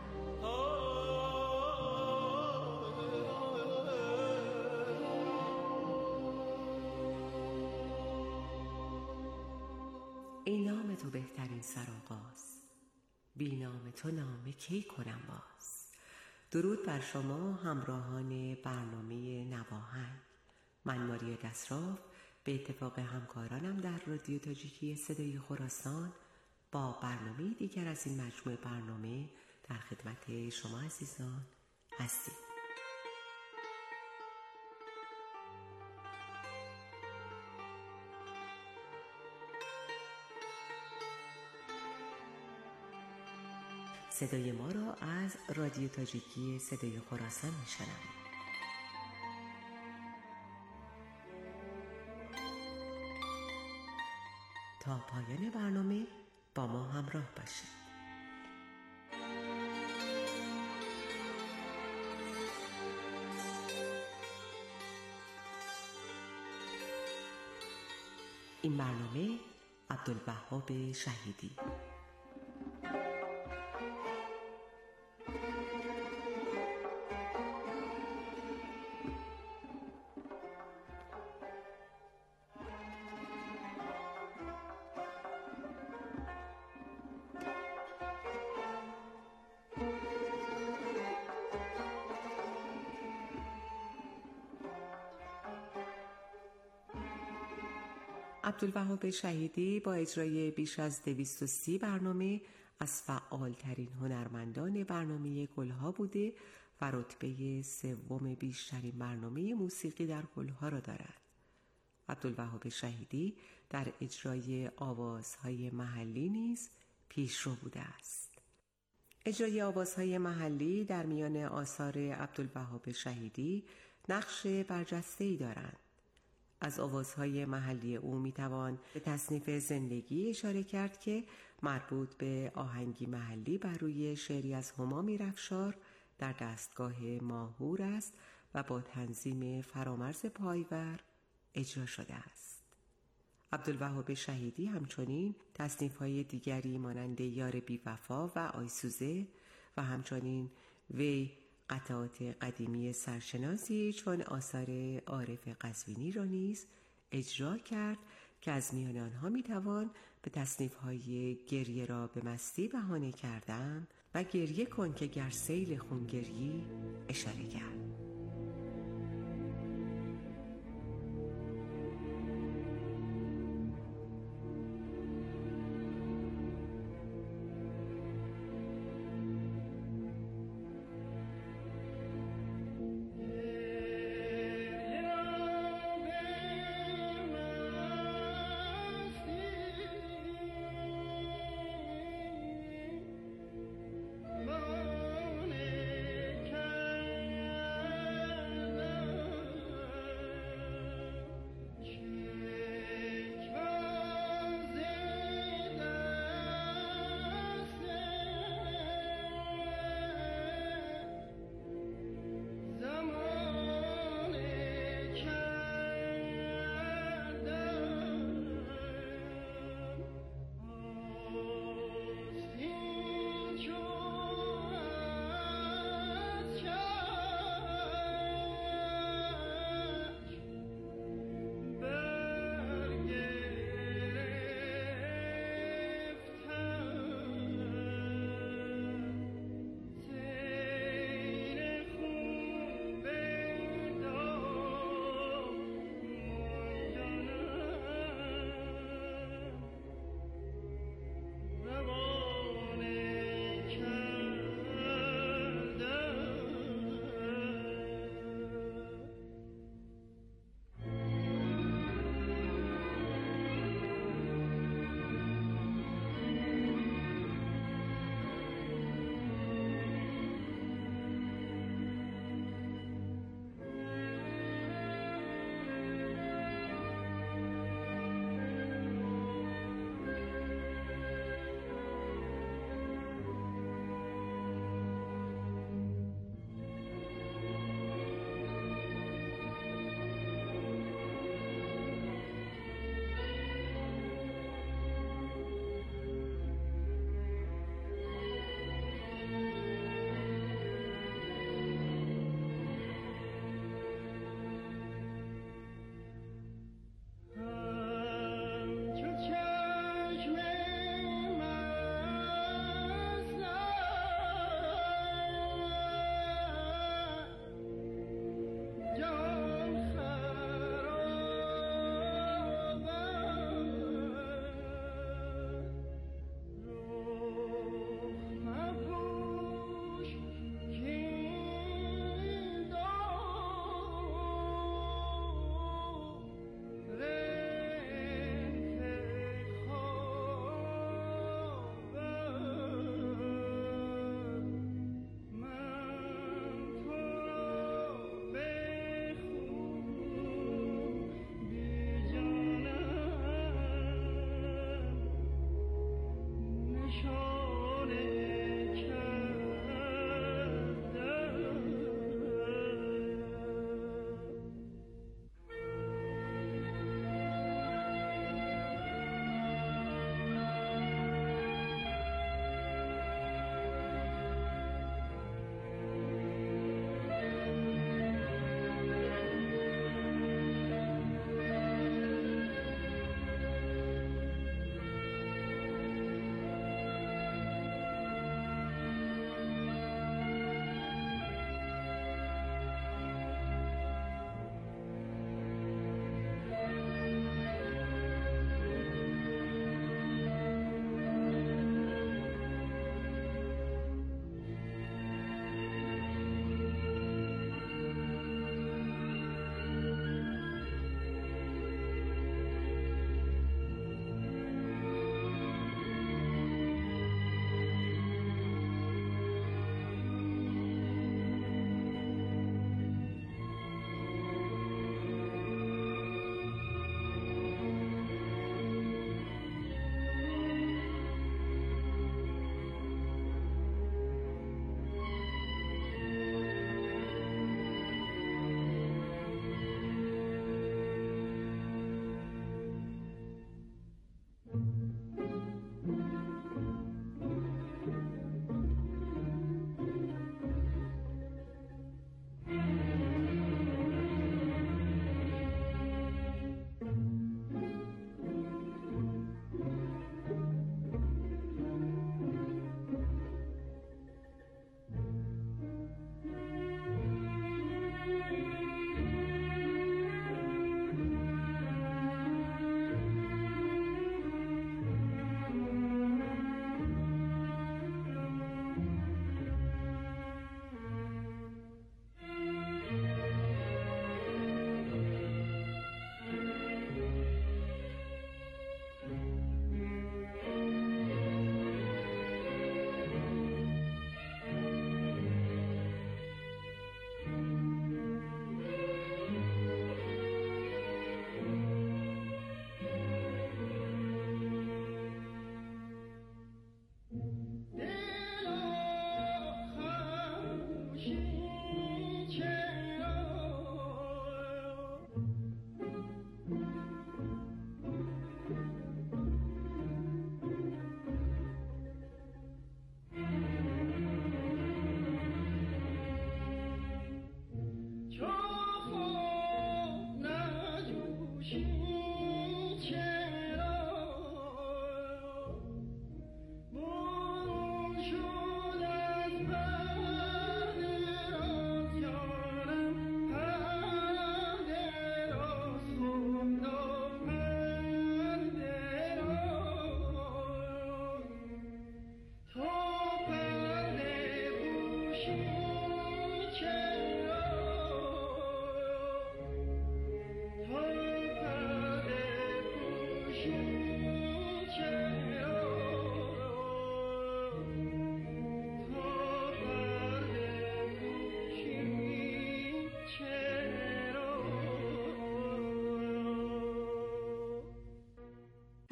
Speaker 21: ای نام تو بهترین سرآغاز، بی نام تو نامه کی کنم باز. درود بر شما همراهان برنامه نواهنگ. من ماریا دسراف به اتفاق همکارانم در رادیو تاجیکی صدای خراسان با برنامه دیگر از این مجموعه برنامه در خدمت شما عزیزان هستیم. صدای ما را از رادیو تاجیکی صدای خراسان میشنوید. تا پایان برنامه با ما همراه باشید. این برنامه عبدالوهاب شهیدی. عبدالوهاب شهیدی با اجرای بیش از 230 برنامه از فعالترین هنرمندان برنامه گلها بوده و رتبه سوم بیشترین برنامه موسیقی در گلها را دارد. عبدالوهاب شهیدی در اجرای آوازهای محلی نیز پیشرو بوده است. اجرای آوازهای محلی در میان آثار عبدالوهاب شهیدی نقش برجسته‌ای دارند. از آوازهای محلی او میتوان به تصنیف زندگی اشاره کرد که مربوط به آهنگی محلی بر روی شعری از هما میرافشار در دستگاه ماهور است و با تنظیم فرامرز پایور اجرا شده است. عبدالوهاب شهیدی همچنین تصنیف‌های دیگری مانند یار بی وفا و آیسوزه و همچنین وی قطعات قدیمی سرشناسی چون آثار عارف قزوینی را نیز اجرا کرد که از میان آنها میتوان به تصنیف‌های گریه را به مستی بهانه کردم و گریه کن که گر سیل خونگری اشاره کرد.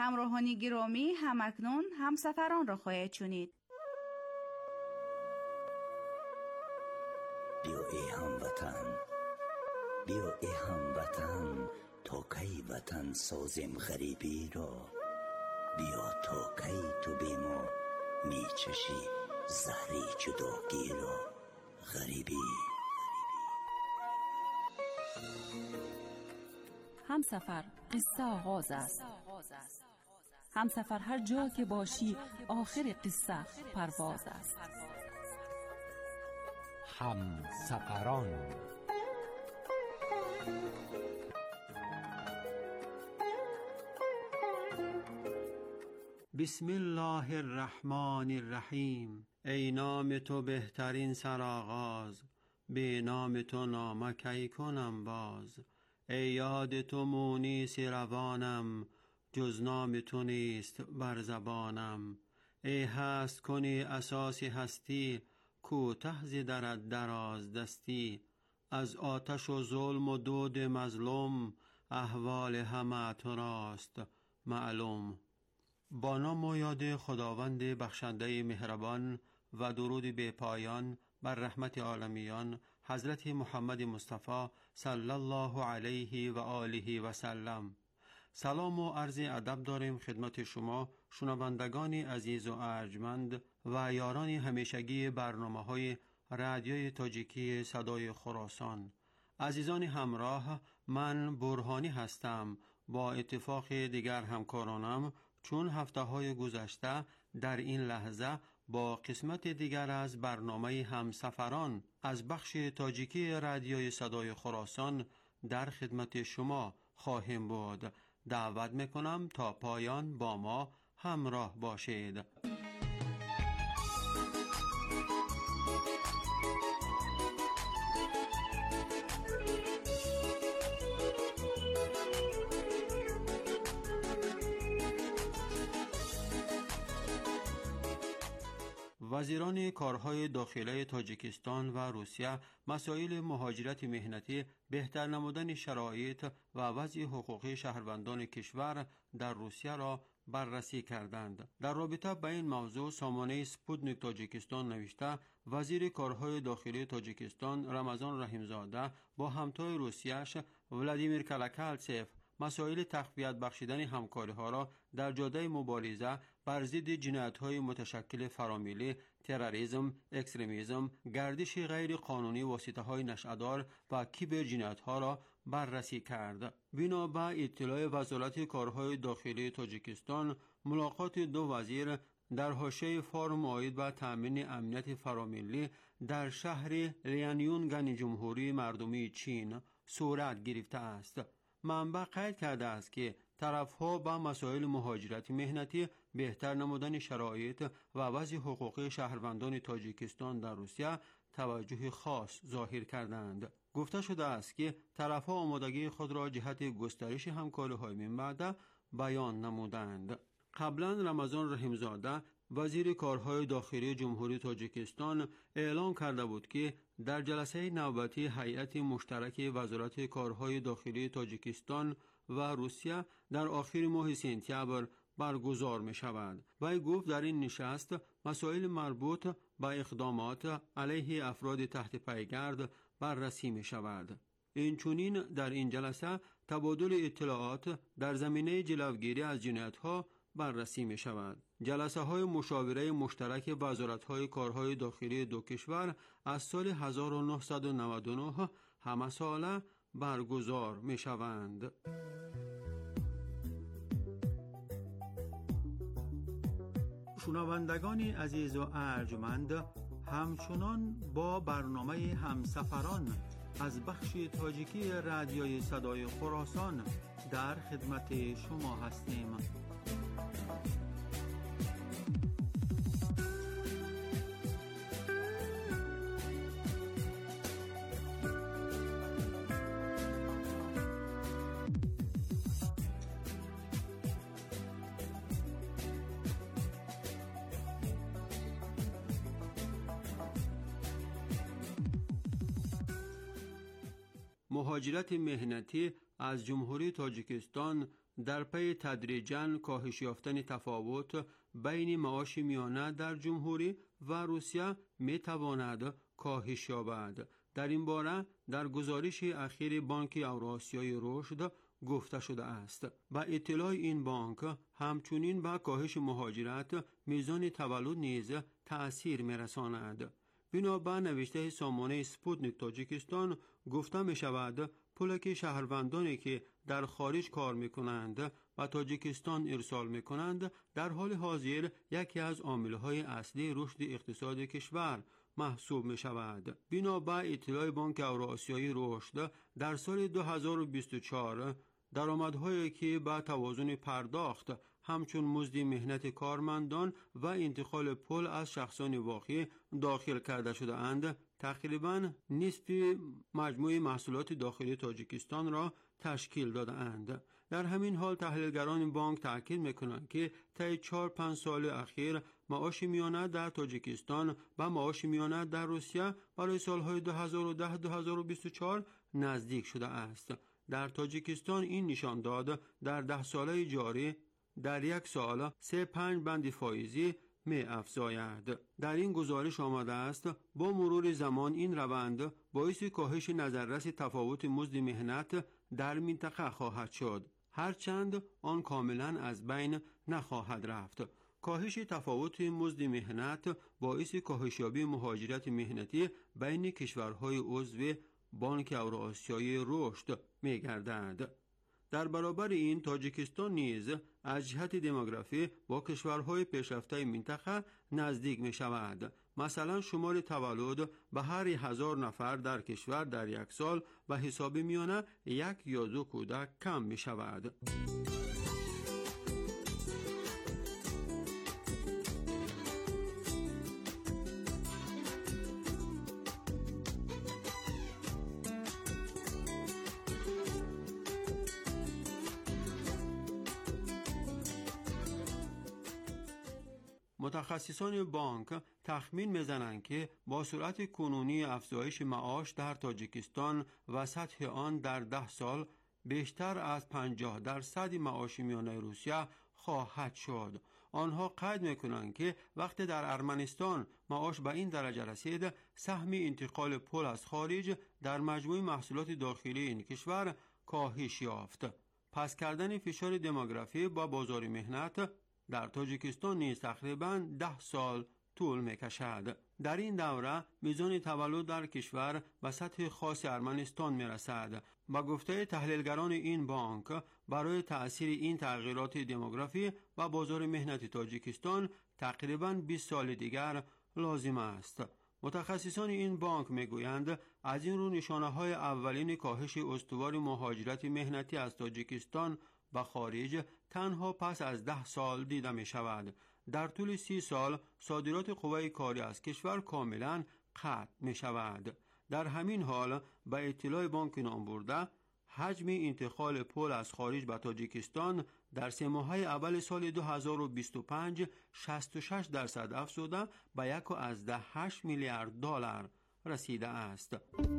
Speaker 2: همراهان گرامی، همکنون همسفران را خواهید شنید.
Speaker 1: بیا ای هموطن، بیا ای هموطن، تا کی وطن سازیم غریبی را. بیا تا کی تو بی ما می چشی زهری جداگی را. غریبی
Speaker 22: همسفر قصه آغاز است. همسفر هر جا که باشی آخر قصه پرواز است.
Speaker 23: همسفران.
Speaker 24: بسم الله الرحمن الرحیم. ای نام تو بهترین سرآغاز، به نام تو نامه کی کنم باز. ای یاد تو مونس روانم، جز نام تو نیست بر زبانم. ای هست کنی اساس هستی، کوته ز درت دراز دستی. از آتش و ظلم و دود مظلوم، احوال همه تو راست معلوم. با نام و یاد خداوند بخشنده مهربان و درود به پایان بر رحمت عالمیان حضرت محمد مصطفی صلی الله علیه و آله و سلم. سلام و عرض ادب داریم خدمت شما شنوندگان عزیز و ارجمند و یاران همیشگی برنامه‌های رادیوی تاجیکی صدای خراسان. عزیزان همراه، من برهانی هستم. با اتفاق دیگر همکارانم چون هفته‌های گذشته در این لحظه با قسمت دیگر از برنامه همسفران از بخش تاجیکی رادیوی صدای خراسان در خدمت شما خواهیم بود. دعوت میکنم تا پایان با ما همراه باشید. وزیران کارهای داخلی تاجیکستان و روسیه مسائل مهاجرت مهنتی، بهتر نمودن شرایط و وضع حقوقی شهروندان کشور در روسیه را بررسی کردند. در رابطه با این موضوع سامانه سپوتنیک تاجیکستان نوشته وزیر کارهای داخلی تاجیکستان رمضان رحیمزاده با همتای روسیه‌اش ولادیمیر کالاکالتسف مسائل تقویت بخشیدن همکاری ها را در جاده مبارزه بر ضد جنایت‌های متشکل فرامیلی، تروریسم، اکستریمیسم، گردش غیر قانونی واسطه‌های نشئه‌دار و کیبر جنایت‌ها را بررسی کرد. بنا به اطلاع وزارت کارهای داخلی تاجیکستان، ملاقات دو وزیر در حاشیه فارم عاید به تأمین امنیت فرامیلی در شهر لیانیونگن جمهوری مردمی چین صورت گرفته است. منبع قید کرده است که طرف‌ها با مسائل مهاجرت مهنتی، بهتر نمودن شرایط و وضع حقوقی شهروندان تاجیکستان در روسیه توجه خاص ظاهر کردند. گفته شده است که طرف‌ها آمادگی خود را جهت گسترش همکاری‌های من بعد بیان نمودند. قبلا رمضان رحیمزاده وزیر کارهای داخلی جمهوری تاجیکستان اعلام کرده بود که در جلسه نوبتی هیئت مشترک وزارت کارهای داخلی تاجیکستان و روسیه در آخر ماه سپتامبر برگزار می شود. وی گفت در این نشست مسائل مربوط به اقدامات علیه افراد تحت پیگرد بررسی می شود. اینچنین در این جلسه تبادل اطلاعات در زمینه جلوگیری از جنایت‌ها بررسی می شود. جلسه های مشاوره مشترک وزارت های کارهای داخلی دو کشور از سال 1999 همه ساله برگزار می شوند. شنوندگان عزیز و ارجمند، همچنان با برنامه همسفران از بخش تاجیکی رادیوی صدای خراسان در خدمت شما هستیم. مهاجرت مهنتی از جمهوری تاجیکستان در پی تدریجاً کاهش یافتن تفاوت بین معاش میانه در جمهوری و روسیه می تواند کاهش یابد. در این باره در گزارش اخیر بانک اوراسیای رشد گفته شده است. با اطلاع این بانک همچنین به کاهش مهاجرت میزان تولد نیز تأثیر می‌رساند. بنابر نوشته سامانه سپوتنیک تاجیکستان گفته می شود پولک شهروندانی که در خارج کار می کنند و تاجیکستان ارسال می کنند در حال حاضر یکی از عاملهای اصلی رشد اقتصاد کشور محسوب می شود. بنابر اطلاع بانک اوراسیای رشد در سال 2024 درآمدهایی که با توازن پرداخت همچون مزد مهنت کارمندان و انتقال پول از شخصان واقعی داخل کرده شده اند تقریباً نصف مجموع محصولات داخلی تاجیکستان را تشکیل داده اند. در همین حال تحلیلگران بانک تاکید می‌کنند که طی 4-5 سال اخیر معاش میانه در تاجیکستان و معاش میانه در روسیه برای سالهای 2010-2024 نزدیک شده است. در تاجیکستان این نشان داد در 10 ساله جاری در یک سال 3-5 بند فایزی می افزاید. در این گزارش آمده است با مرور زمان این روند باعث کاهش نظررس تفاوت مزد مهنت در منطقه خواهد شد، هرچند آن کاملا از بین نخواهد رفت. کاهش تفاوت مزد مهنت باعث کاهش یابی مهاجرت مهنتی بین کشورهای عضو بانک اوراسیای رشد می گردد. در برابر این تاجیکستان نیز از جهت دموگرافی با کشورهای پیشرفته منطقه نزدیک می شود. مثلا شمار تولد به هر 1000 نفر در کشور در یک سال به حساب میانه 1 یا 2 کودک کم می شود. متخصصان بانک تخمین می‌زنند که با سرعت کنونی افزایش معاش در تاجیکستان و سطح آن در 10 سال بیشتر از 50% معاش میانه روسیه خواهد شد. آنها قید می‌کنند که وقتی در ارمنستان معاش به این درجه رسید، سهم انتقال پول از خارج در مجموع محصولات داخلی این کشور کاهش یافت. پس کردن فشار دموگرافی با بازار مهنت در تاجیکستان نیز تقریباً 10 سال طول می‌کشد. در این دوره میزان تولد در کشور به سطح خاص ارمنستان می‌رسد. با گفته تحلیلگران این بانک برای تأثیر این تغییرات دموگرافی و بازار مهنت تاجیکستان تقریباً 20 سال دیگر لازم است. متخصصان این بانک میگویند از این رو نشانه‌های اولین کاهش استوار مهاجرت مهنتی از تاجیکستان به خارج تنها پس از 10 سال دیده می شود. در طول 30 سال صادرات قوه کاری از کشور کاملا قطع می شود. در همین حال به اطلاع بانک نام برده حجم انتقال پول از خارج به تاجیکستان در 3 ماهه اول سال 2025 66% افزوده به 1.8 میلیارد دلار رسیده است.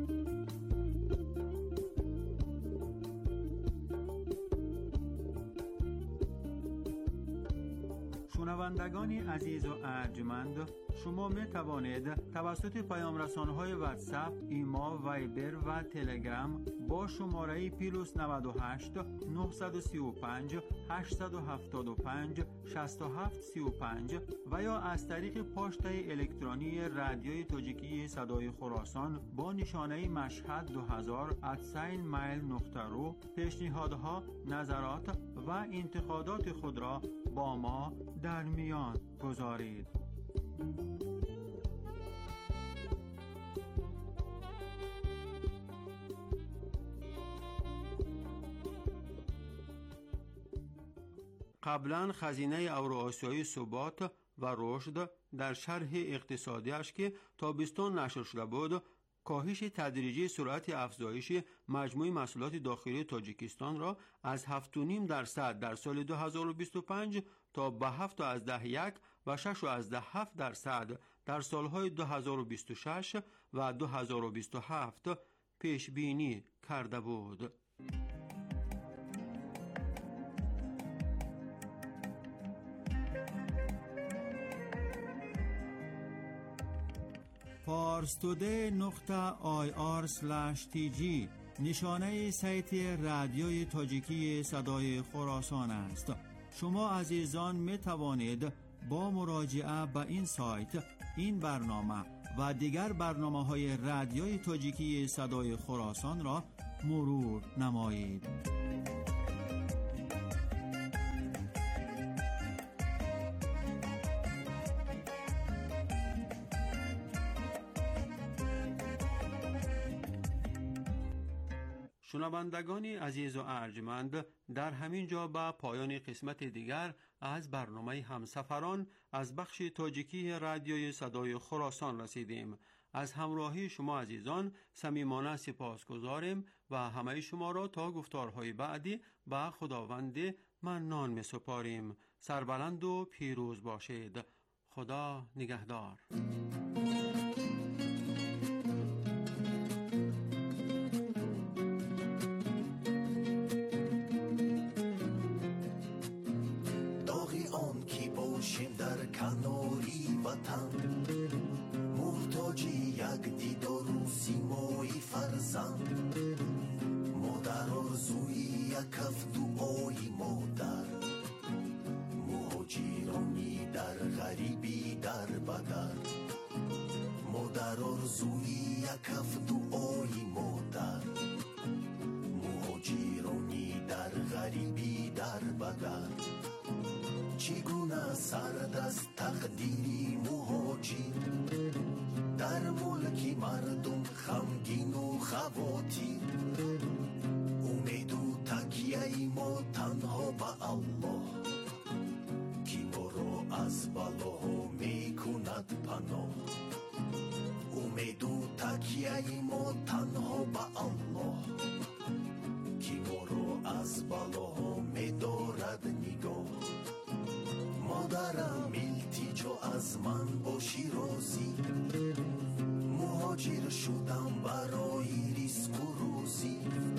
Speaker 4: شنوندگان عزیز و ارجمند، شما می توانید توسط پیام رسانه‌های واتساپ، ایما، وایبر و تلگرام با شماره +98 935 875 6735 و یا از طریق پاشته الکترونی رادیوی تاجیکی صدای خراسان با نشانه مشهد 2000 @mail.ru پیشنهادها، نظرات و انتقادات خود را با ما در میان گذارید. قبلا خزینه اوراسیایی ثبات و رشد در شرح اقتصادیش که تابستان نشر شده بود، کاهش تدریجی سرعت افزایش مجموع محصولات داخلی تاجیکستان را از 7.5% در سال 2025 تا به 7.1 و 6.7% در سالهای 2026 و 2027 پیش بینی کرده بود.
Speaker 3: farstoday.ir/tg نشانه سایت رادیوی تاجیکی صدای خراسان است. شما عزیزان می توانید با مراجعه به این سایت این برنامه و دیگر برنامه‌های رادیوی تاجیکی صدای خراسان را مرور نمایید.
Speaker 24: شنوندگان عزیز و ارجمند، در همین جا به پایان قسمت دیگر از برنامه همسفران از بخش تاجیکی رادیوی صدای خراسان رسیدیم. از همراهی شما عزیزان صمیمانه سپاسگزاریم و همه شما را تا گفتارهای بعدی به خداوند منان می سپاریم. سربلند و پیروز باشید. خدا نگهدار.
Speaker 5: در کناری وطن محتاج یک دیدار و سیمای فرزند، مادر آرزوی یک کف دعای مادر، مهاجرانی در غریبی در بدر، مادر آرزوی یک کف دعای مادر، مهاجرانی در غریبی در بدر. چگونه سرد از تقدیری مهاجر در ملک مردم خمگین و خواتیر، امید و تکیه ما تنها به الله که ما را از بلاها می کند پناه. امید و تکیه ما تنها به الله که ما را از بلاها می دارد نگاه. مادرم التجا از من باشی راضی، مهاجر شدم برای ریسک و روزی،